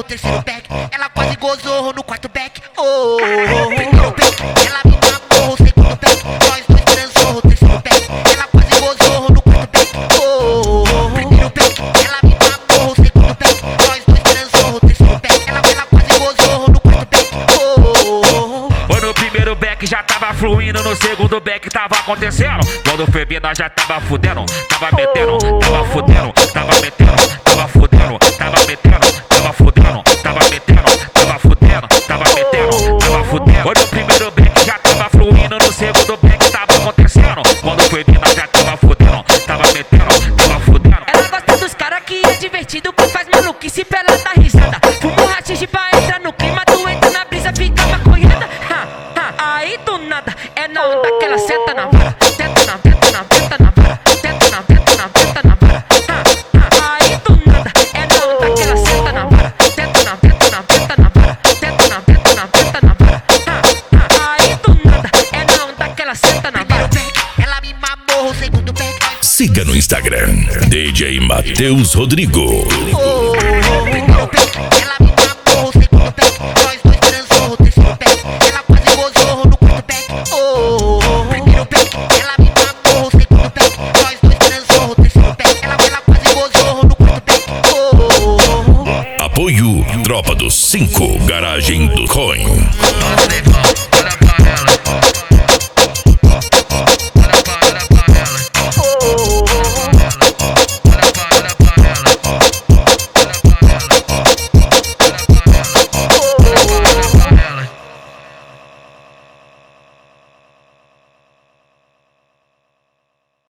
terceiro back. Ela quase gozou no quarto back. Oh, primeiro back, ela me mamou, segundo back. Nós dois transou, terceiro back. Ela quase gozou no quarto back. Oh, primeiro back, ela me mamou, segundo back. Nós dois transou, terceiro back. Ela quase gozou no quarto back. Oh, no primeiro back já tava fluindo, no segundo back tava acontecendo. Quando foi bem nós já tava fudendo, tava metendo, tava fudendo, tava metendo, tava fudendo, tava metendo, tava fudendo, tava metendo, tava fudendo, tava metendo, tava fudendo. No primeiro back já tava fluindo, no segundo back tava acontecendo. Quando foi bem nós já tava fudendo, tava metendo, tava fudendo. Ela gosta dos cara que é divertido, que faz maluquice pra ela dar risada. Fumo rachixe pra entrar no clima, tu entra na brisa, fica maconhada. Aí do nada é na onda que ela senta na vara. Tenta na vara, tenta na vara. Aí do nada é na onda que ela senta na vara. Tenta na vara, tenta na vara. Aí do nada é na onda que ela senta na vara. Ela me mamou, segundo back. Siga no Instagram, DJ Matheus Rodrigo. Primeiro back, ela me mamou, segundo back. Nós dois transou, terceiro back. Ela quase gozou no quarto back. Oh, primeiro back, ela me mamou, segundo back. Nós dois transou, terceiro back. Ela quase gozou no quarto back. Apoio Tropa dos 5, Garagem do Coin.